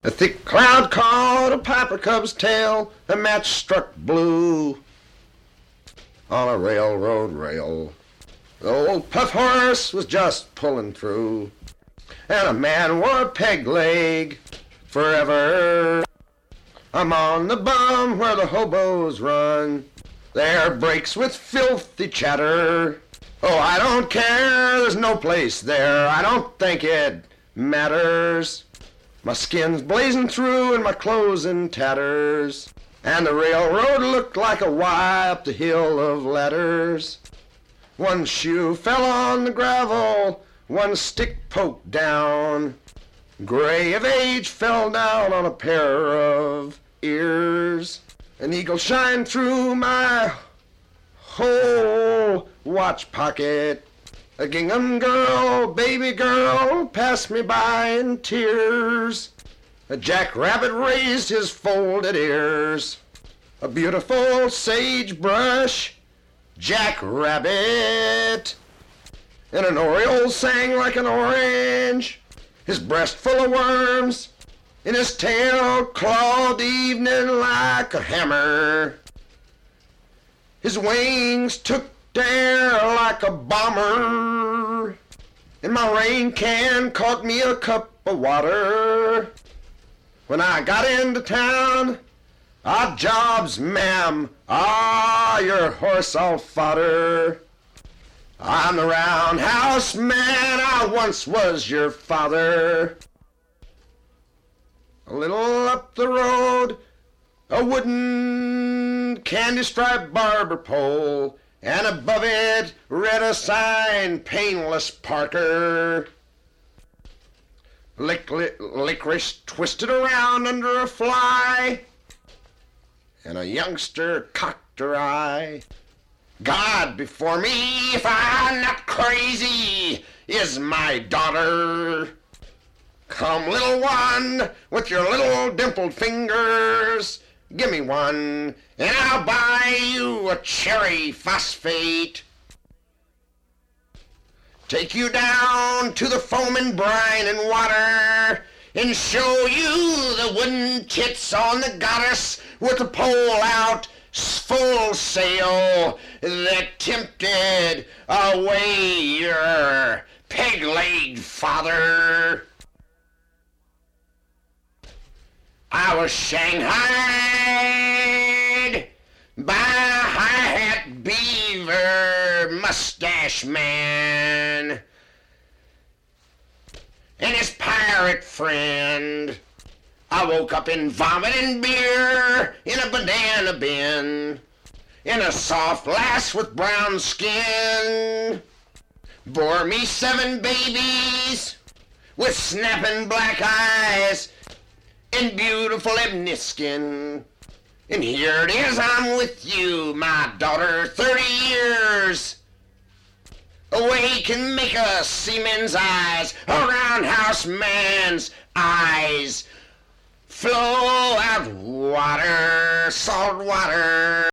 A thick cloud caught a piper cub's tail, a match struck blue on a railroad rail. The old puff horse was just pulling through, and a man wore a peg leg forever. I'm on the bum where the hobos run, their breaks with filthy chatter. Oh, I don't care, there's no place there, I don't think it matters. My skin's blazing through and my clothes in tatters, and the railroad looked like a Y up the hill of ladders. One shoe fell on the gravel, one stick poked down. Gray of age fell down on a pair of ears. An eagle shined through my whole watch pocket. A gingham girl, baby girl, passed me by in tears. A jackrabbit raised his folded ears. A beautiful sagebrush jackrabbit. And an oriole sang like an orange, his breast full of worms, and his tail clawed the evening like a hammer. His wings took air like a bomber, and my rain can caught me a cup of water. When I got into town, odd jobs, ma'am, your horse all fodder. I'm the roundhouse man, I once was your father. A little up the road, a wooden candy-striped barber pole, and above it read a sign, Painless Parker. Licorice twisted around under a fly, and a youngster cocked her eye. God before me, if I'm not crazy, is my daughter. Come, little one, with your little dimpled fingers, give me one, and I'll buy you a cherry phosphate. Take you down to the foaming brine and water, and show you the wooden tits on the goddess with the pole out, full sail, that tempted away your peg-legged father. I was shanghaied by a high-hat beaver mustache man and his pirate friend. I woke up in vomit and beer in a banana bin, in a soft lass with brown skin. Bore me 7 babies with snapping black eyes and beautiful ebony skin. And here it is, I'm with you, my daughter, 30 years away can make a seaman's eyes, a roundhouse man's eyes, flow out water, salt water.